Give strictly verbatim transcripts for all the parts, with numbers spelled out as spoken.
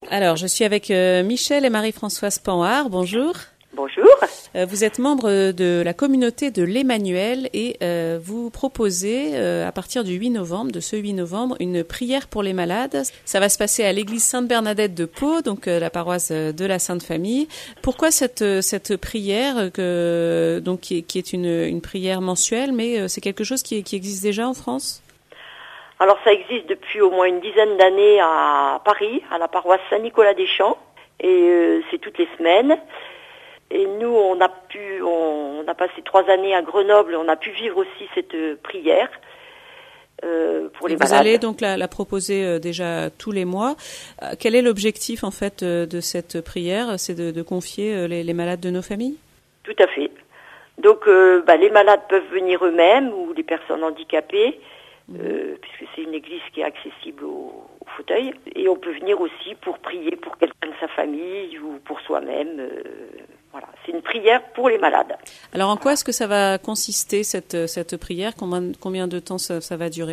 Alors, je suis avec euh, Michel et Marie-Françoise Panhard. Bonjour. Bonjour. Euh, vous êtes membre de la communauté de l'Emmanuel et euh, vous proposez, euh, à partir du huit novembre, de ce huit novembre, une prière pour les malades. Ça va se passer à l'église Sainte-Bernadette de Pau, donc euh, la paroisse de la Sainte Famille. Pourquoi cette, cette prière, que, donc, qui, est, qui est une, une prière mensuelle, mais euh, c'est quelque chose qui, qui existe déjà en France ? Alors ça existe depuis au moins une dizaine d'années à Paris, à la paroisse Saint-Nicolas-des-Champs, et euh, c'est toutes les semaines. Et nous, on a pu, on, on a passé trois années à Grenoble, on a pu vivre aussi cette euh, prière euh, pour et les vous malades. Vous allez donc la, la proposer euh, déjà tous les mois. Euh, quel est l'objectif en fait euh, de cette prière ? C'est de, de confier euh, les, les malades de nos familles ? Tout à fait. Donc, euh, bah, les malades peuvent venir eux-mêmes ou les personnes handicapées, mmh. euh, puisque c'est une église qui est accessible au, au fauteuil. Et on peut venir aussi pour prier pour quelqu'un de sa famille ou pour soi-même. Euh, Voilà, c'est une prière pour les malades. Alors en quoi est-ce que ça va consister cette, cette prière ? Combien, combien de temps ça, ça va durer ?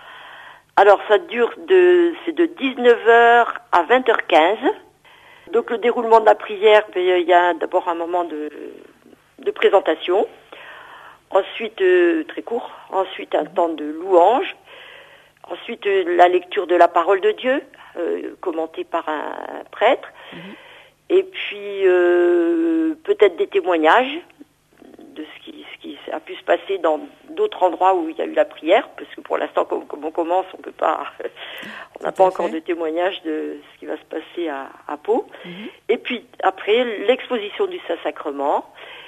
Alors ça dure de, c'est de dix-neuf heures à vingt heures quinze. Donc le déroulement de la prière, il y a d'abord un moment de, de présentation, ensuite euh, très court, ensuite un temps de louange, ensuite euh, la lecture de la parole de Dieu, euh, commentée par un, un prêtre. Mm-hmm. Et puis, euh, peut-être des témoignages de ce qui, ce qui a pu se passer dans d'autres endroits où il y a eu la prière, parce que pour l'instant, comme, comme on commence, on peut pas, on n'a pas encore de témoignages de ce qui va se passer à, à Pau. Mm-hmm. Et puis, après, l'exposition du Saint-Sacrement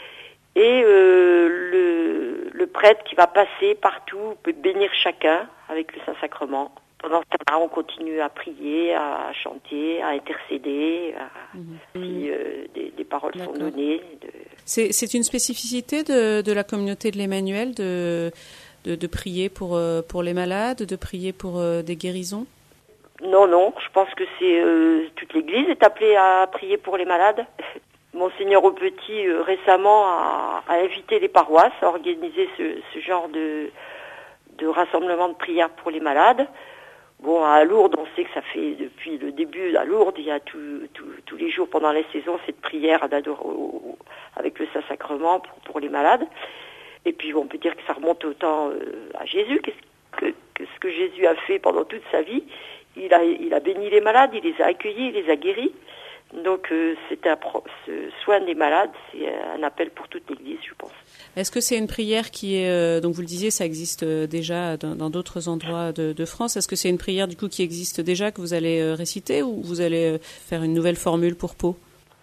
et euh, le, le prêtre qui va passer partout, peut bénir chacun avec le Saint-Sacrement. Pendant ce temps-là, on continue à prier, à chanter, à intercéder, à, mmh. si euh, des, des paroles D'accord. sont données. De... C'est, c'est une spécificité de, de la communauté de l'Emmanuel de, de, de prier pour, pour les malades, de prier pour des guérisons ? Non, non, je pense que c'est euh, toute l'Église est appelée à prier pour les malades. Monseigneur Aupetit euh, récemment a, a invité les paroisses à organiser ce, ce genre de, de rassemblement de prière pour les malades. Bon, à Lourdes, on sait que ça fait depuis le début, à Lourdes, il y a tout, tout, tous les jours pendant la saison cette prière avec le Saint-Sacrement pour, pour les malades. Et puis on peut dire que ça remonte autant euh, à Jésus, qu'est-ce que, que ce que Jésus a fait pendant toute sa vie. Il a, il a béni les malades, il les a accueillis, il les a guéris. Donc euh, c'est un, ce soin des malades, c'est un appel pour toute l'Église, je pense. Est-ce que c'est une prière qui est, euh, donc vous le disiez, ça existe déjà dans, dans d'autres endroits de, de France. Est-ce que c'est une prière du coup qui existe déjà, que vous allez euh, réciter, ou vous allez euh, faire une nouvelle formule pour Pau ?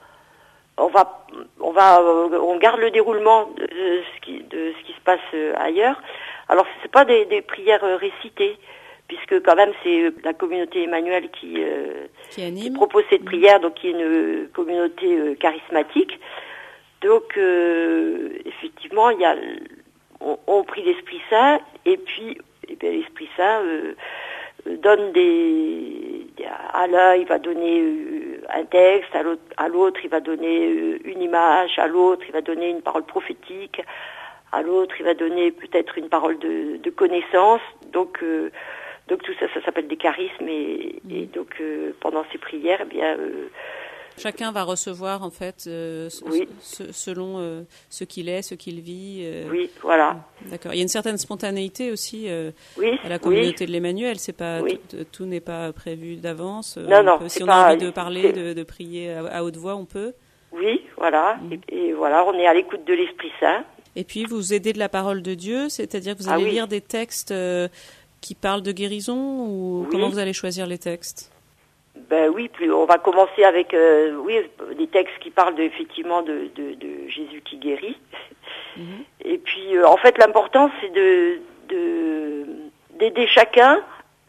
On va, on va, on garde le déroulement de, de ce qui, de ce qui se passe ailleurs. Alors c'est pas des, des prières récitées, puisque quand même c'est la communauté Emmanuel qui, euh, qui, qui propose cette prière, donc qui est une communauté euh, charismatique. Donc euh, effectivement, il y a, on, on prie l'Esprit Saint, et puis eh bien, l'Esprit Saint euh, donne des, à l'un il va donner euh, un texte, à l'autre, à l'autre il va donner euh, une image, à l'autre il va donner une parole prophétique, à l'autre il va donner peut-être une parole de, de connaissance. Donc euh, Donc tout ça, ça s'appelle des charismes et, mmh. et donc euh, pendant ces prières, eh bien euh, chacun va recevoir en fait euh, oui. ce, selon euh, ce qu'il est, ce qu'il vit. Euh, oui, voilà. D'accord. Il y a une certaine spontanéité aussi euh, oui, à la communauté oui. de l'Emmanuel. C'est pas oui. tout, tout n'est pas prévu d'avance. Non, non. Peut, si on pas, a envie de parler, de, de prier à, à haute voix, on peut. Oui, voilà. Mmh. Et, et voilà, on est à l'écoute de l'Esprit Saint. Et puis vous aidez de la parole de Dieu, c'est-à-dire que vous allez ah, oui. lire des textes. Euh, qui parle de guérison ou oui. Comment vous allez choisir les textes ? Ben oui, plus on va commencer avec euh, oui des textes qui parlent de, effectivement de, de, de Jésus qui guérit. Mm-hmm. Et puis euh, en fait l'important c'est de, de d'aider chacun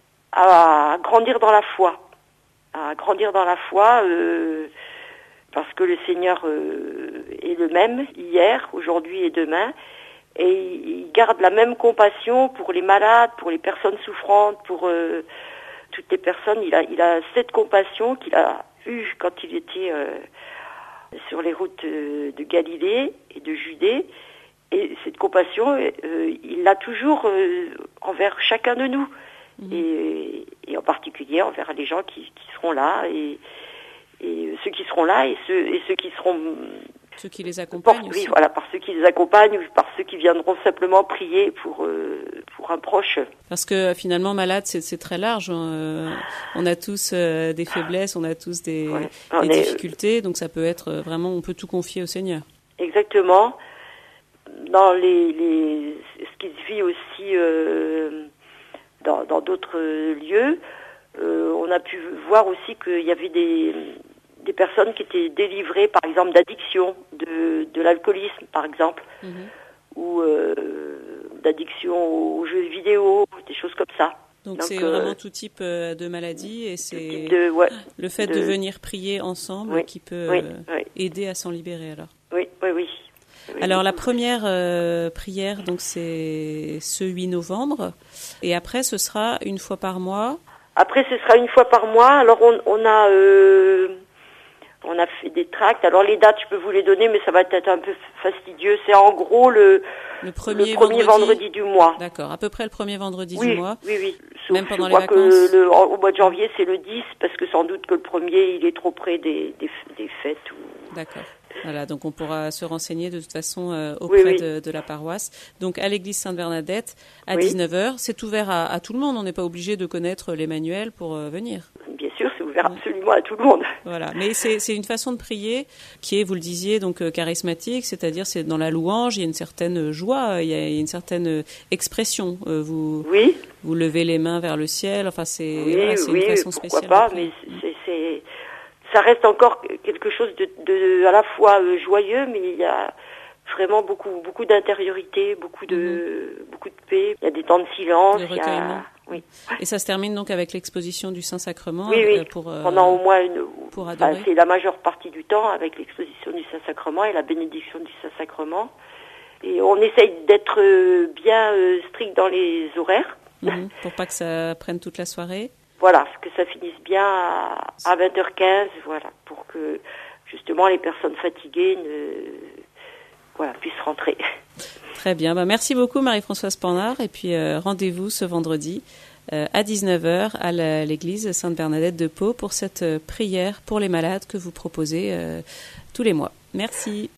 à grandir dans la foi, à grandir dans la foi euh, parce que le Seigneur euh, est le même hier, aujourd'hui et demain. Et il garde la même compassion pour les malades, pour les personnes souffrantes, pour euh, toutes les personnes. Il a, il a cette compassion qu'il a eue quand il était euh, sur les routes de, de Galilée et de Judée. Et cette compassion, euh, il l'a toujours euh, envers chacun de nous. Mmh. Et, et en particulier envers les gens qui, qui seront là. Et, et ceux qui seront là et ceux, et ceux qui seront... Ceux qui les accompagnent Por- aussi. Oui, voilà, par ceux qui les accompagnent ou par ceux qui viendront simplement prier pour, euh, pour un proche. Parce que finalement, malade, c'est, c'est très large. Euh, on a tous euh, des faiblesses, on a tous des, Ouais. des On est- difficultés, donc ça peut être vraiment, on peut tout confier au Seigneur. Exactement. Dans les, les, ce qui se vit aussi euh, dans, dans d'autres lieux, euh, on a pu voir aussi qu'il y avait des, des personnes qui étaient délivrées, par exemple, d'addiction, de, de l'alcoolisme, par exemple, Mhm. ou euh, d'addiction aux jeux vidéo, des choses comme ça. Donc, Donc, c'est euh, vraiment tout type euh, de maladie et c'est De, ouais, le fait de... de- venir prier ensemble Oui, qui peut oui, euh, oui. aider à s'en libérer alors. Oui, oui, oui. Oui, Alors la beaucoup. première euh, prière, donc c'est ce huit novembre, et après ce sera une fois par mois. Après, ce sera une fois par mois. Alors, on, on a, euh, on a fait des tracts. Alors, les dates, je peux vous les donner, mais ça va être un peu fastidieux. C'est en gros le, Le premier, le premier vendredi. vendredi du mois. D'accord, à peu près le premier vendredi Oui, du mois. oui, oui. Sauf, Même pendant je les crois vacances. que le, en- au mois de janvier, c'est le dix, parce que sans doute que le premier, il est trop près des, des, des fêtes. Ou... D'accord. Voilà, donc on pourra se renseigner de toute façon euh, auprès Oui, oui. De, de la paroisse. Donc à l'église Sainte-Bernadette, à Oui. dix-neuf heures. C'est ouvert à, à tout le monde, on n'est pas obligé de connaître les manuels pour euh, venir. Bien sûr, c'est ouvert absolument à tout le monde. Voilà, mais c'est, c'est une façon de prier qui est, vous le disiez, donc euh, charismatique, c'est-à-dire c'est dans la louange, il y a une certaine joie, il y a, il y a une certaine expression. Euh, vous, Oui, vous levez les mains vers le ciel, enfin c'est, oui, voilà, c'est oui, une façon pourquoi spéciale. pas, de mais prier. c'est, c'est, ça reste encore quelque chose de, de à la fois euh, joyeux, mais il y a vraiment beaucoup, beaucoup d'intériorité, beaucoup de, beaucoup de paix. Il y a des temps de silence. De il y a- recueillement. oui, Et ça se termine donc avec l'exposition du Saint-Sacrement oui, oui. euh, pour, euh, Pendant au moins une, pour enfin, adorer. c'est la majeure partie du temps avec l'exposition du Saint-Sacrement et la bénédiction du Saint-Sacrement. Et on essaye d'être euh, bien euh, strict dans les horaires. Mhm, pour pas que ça prenne toute la soirée. Voilà, que ça finisse bien à, à vingt heures quinze, voilà, pour que justement les personnes fatiguées ne, voilà, puissent rentrer. Très bien, bah, merci beaucoup Marie-Françoise Panard et puis euh, rendez-vous ce vendredi euh, à dix-neuf heures à la- l'église Sainte-Bernadette de Pau pour cette euh, prière pour les malades que vous proposez euh, tous les mois. Merci.